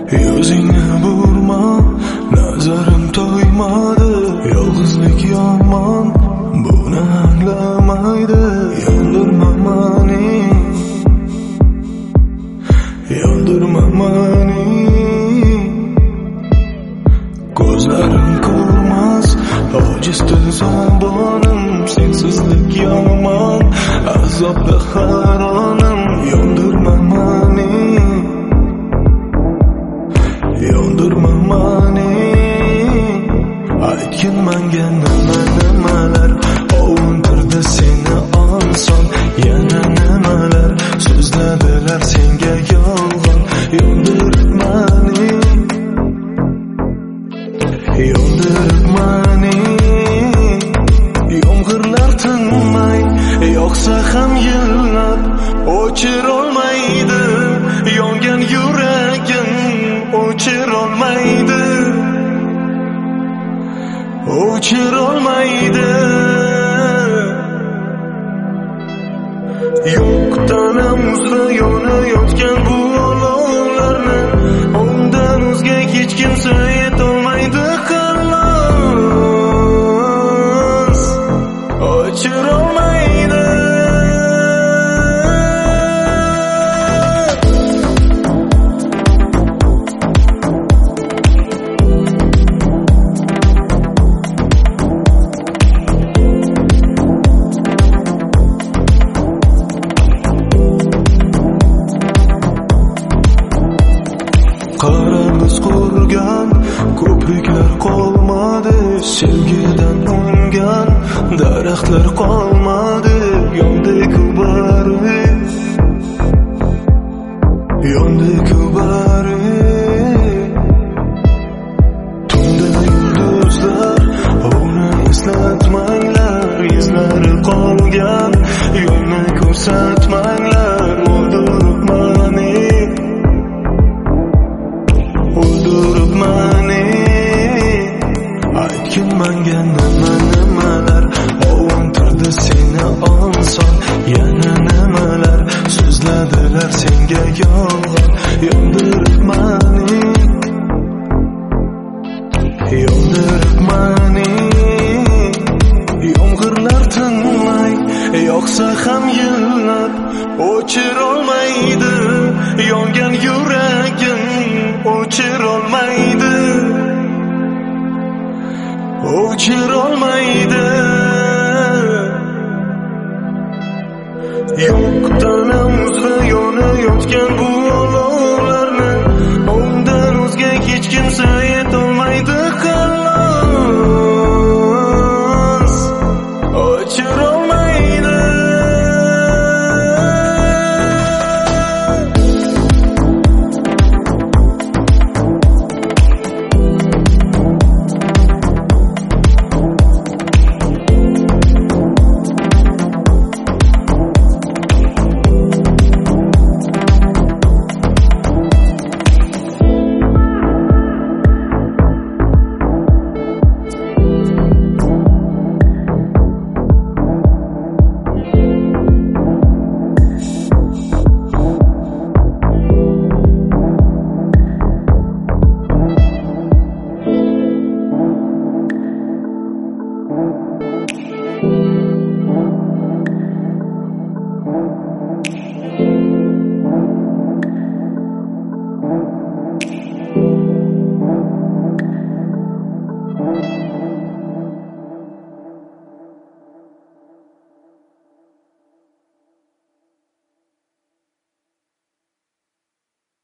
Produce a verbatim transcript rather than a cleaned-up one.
Yuzingni burma, nazarim to'ymadi. Yolg'izlik yomon, buni anglamaydi. Yondirma mani, yondirma mani. Ko'zlarim ko'rmas, ojizdir zabonim. Sensizlik yomon, azobda haronim. Yondirma mani, yondirma mani. Aytgin menga nima nimalar, ovuntirdi seni oson. Yana nimalar so'zladilar senga yolg'on. Yondirib mani, yondirib mani. Yomg'irlar tinmay yoqsa ham yillab o'chirolmaydi. Yongan yuragim o'chirolmaydi, o'chirolmaydi. Yo'qdan amuzda yonayotgan bu olovlarni undan o'zga hech kimsa yetolmaydi. Xalos, o'chirolmaydi. Qarangiz qurgan ko'priklar qolmadi. Sevgidan ungan daraxtlar qolmadi. Yondi-ku bari, yondi-ku bari. Tunda yulduzlar uni eslatmanglar. Izlari qolgan yo'lni ko'rsatmanglar. O'ldirib mani, o'ldirib mani. Aytgin menga nima nimalar, ovuntirdi seni oson. Yana nimalar so'zladilar senga yolg'on. Yondirib mani, yondirib mani. Yomg'irlar tinmay yoqsa ham yillab o'chirolmaydi. Yongan yuragim o'chirolmaydi, o'chirolmaydi. Yo'qdan